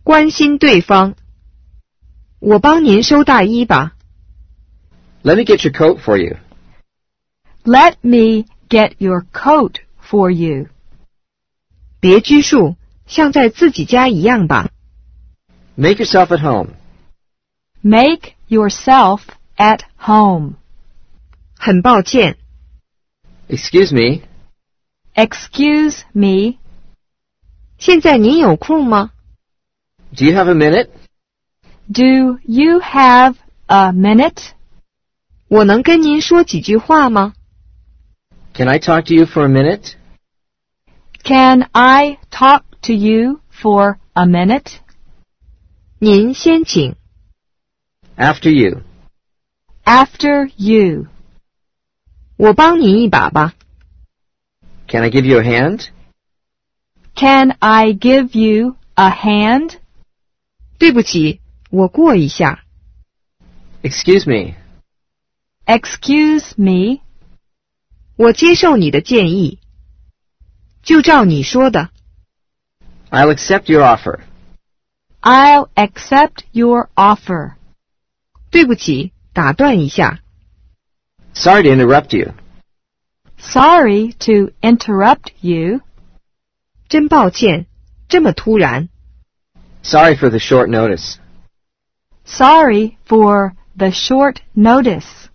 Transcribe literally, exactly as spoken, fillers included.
关心对方。我帮您收大衣吧。 Let me get your coat for you. Let me get your coat for you. 别拘束，像在自己家一样吧。 Make yourself at home. Make yourself at home. 很抱歉。 Excuse me. Excuse me. 现在您有空吗？ Do you have a minute? Do you have a minute? 我能跟您说几句话吗？ Can I talk to you for a minute? Can I talk to you for a minute? 您先请。 After you. After you. 我帮您一把吧。 Can I give you a hand? Can I give you a hand? 对不起，我过一下。 Excuse me. Excuse me. 我接受你的建议。就照你说的。 I'll accept your offer. I'll accept your offer. 对不起，打断一下。 Sorry to interrupt you. Sorry to interrupt you. 真抱歉，这么突然。 Sorry for the short notice. Sorry for the short notice.